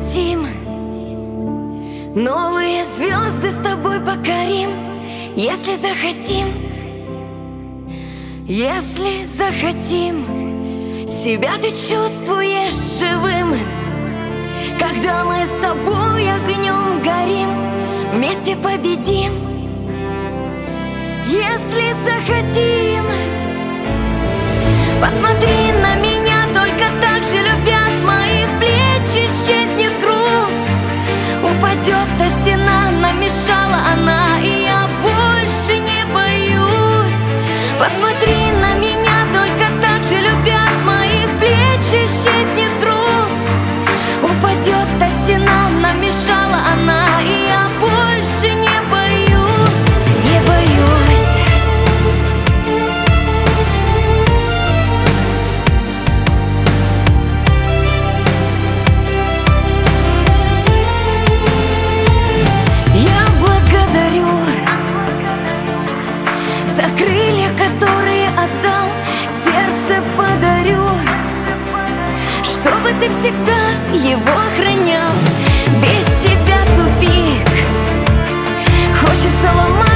полетим, новые звезды с тобой покорим, если захотим. Если захотим, себя ты чувствуешь живым, когда мы с тобой огнем горим, вместе победим. Если захотим, посмотри на меня только так же, любя, с моих плеч исчезнет груз. Упадет та стена, намешала она, и я больше не боюсь. Посмотри на меня только так же, любя, с моих плеч исчезнет груз. Упадет та стена, намешала она, и я больше не боюсь, не боюсь. Я благодарю за крылья, которые отдал, сердце подарю, чтобы ты всегда его охранял. Без тебя тупик, хочется ломать